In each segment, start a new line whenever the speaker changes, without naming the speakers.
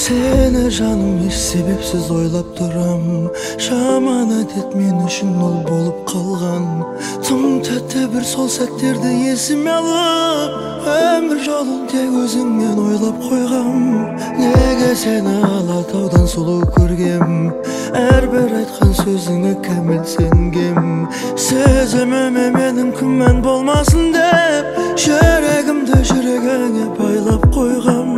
Seni canım hiç sebepsiz oylap duram. Şaman adet men üçün ol bolup kalgan. Tım tete bir sol settirdi esime alıp, ömür jolun tek özüңmen oylap koygam. Nege seni Alataudan sulu көргем, her bir aytkan sözüңe kamil sengem. Sezememe menim күмән болмасын деп, жүрегімді жүрегіңе байлап қойғам.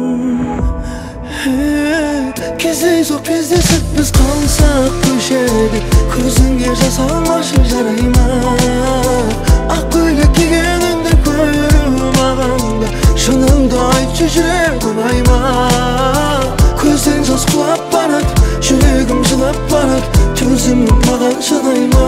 Кездейсоқ кездесіп біз қалсақ көшеде, көзіңе жас алмашы жарайма. Ақ көйлек кигеніңді көріп мағанда, шыныңды айтшы жүрегім айма. Көзден жас құлап барат, жүрегім жылап барат, төзімім маған шыдайма.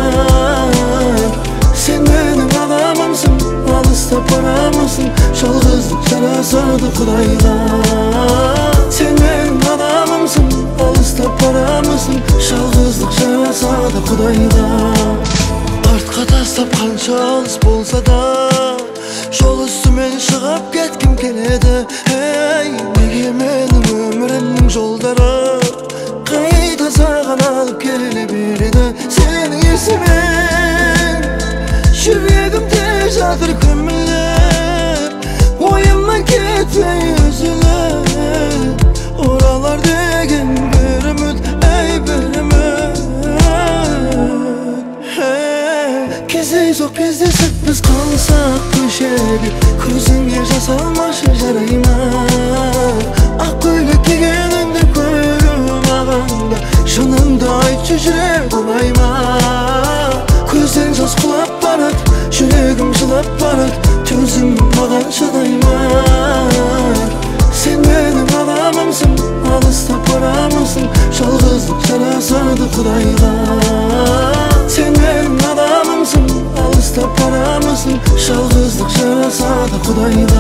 Sen benim adamımsın, alыстап барамысың, жалғыздық жарасады Құдайға. Sen benim adamımsın, alыстап барамысың, жалғыздық жарасады Құдайға. Артқа тастап қанша алыс болса да, жол үстімен шығып кеткім келеді. Неге менің өмірімнің жолдары қайта саған алып келе береді. Сенің есімен жүрегімде жатыр көміліп, ойымнан кетпей үзіліп. Оралар деген бір үміт, бір үміт. Кездейсоқ кездесіп біз қалсақ көшеде, көзіңе жас алмашы жарайма. Ақ көйлек кигеніңді көріп мағанда, шыныңды айтшы жүрегім айма. Көзден жас құлап барат, жүрегім жылап барат, төзімім маған шыдайма. Sen benim adamımsın, alыстап барамысың, жалғыздық жарасады Құдайға. Sen benim adamımsın, alыстап барамысың, жалғыздық жарасады Құдайға.